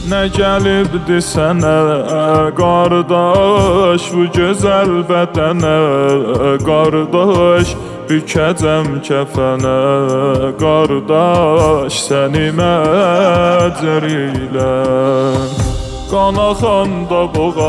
Nə gəlibdi sənə qardaş, bu gözəl bədənə qardaş, bükəcəm kəfənə qardaş, səni məcər ilə. Qanaxanda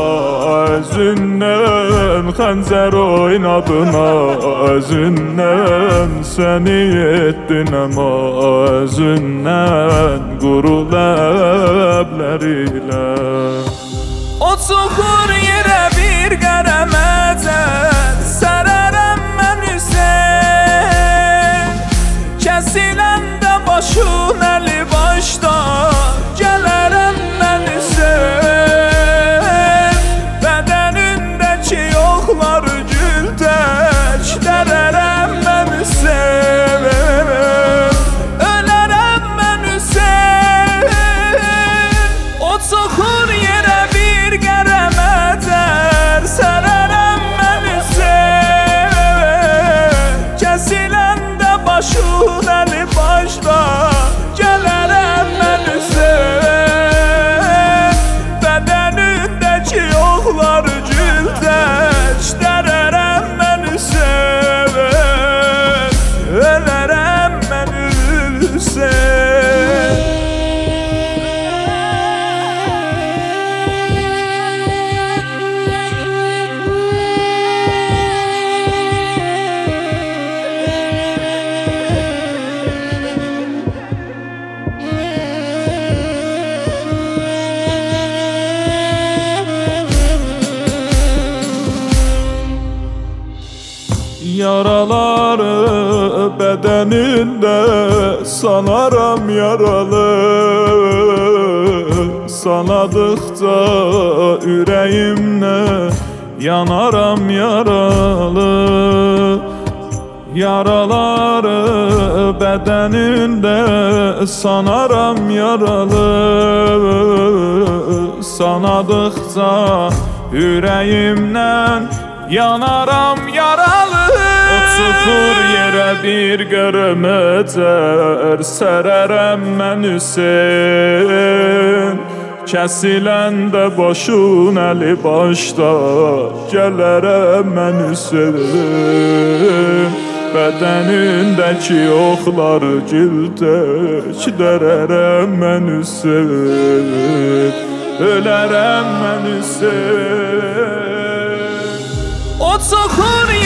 boğazından, xəncər oynadın ağzından, səni etdinəm ağzından, quru ləblər ilə. O çoxur yerə bir qərəməcər, sərərəm mən Hüseyn, kəsiləndə başın əli başda, gələrəm mən Hüseyn, bədənindəki yoxları gül tək, dərərəm mən Hüseyn, ölərəm mən Hüseyn. O çoxur yerə bir qərəməcər, sərərəm mən Hüseyn, kəsiləndə başın əli başda, gələrəm mən Hüseyn, bədənindəki yoxları gül tək, dərərəm mən Hüseyn, ölərəm mən Hüseyn. Yaraları bədənində sanaram yaralı, sanadıqca ürəyimlə yanaram yaralı. Yaraları bədənində sanaram yaralı, sanadıqca ürəyimlə yanaram yaralı. O çuxur yerə bir qərəməcər, sərərəm mən Hüseyn, kəsiləndə başın əli başda, gələrəm mən Hüseyn, bədənindəki yoxları gül tək, dərərəm mən Hüseyn, ölərəm mən Hüseyn. O çoxur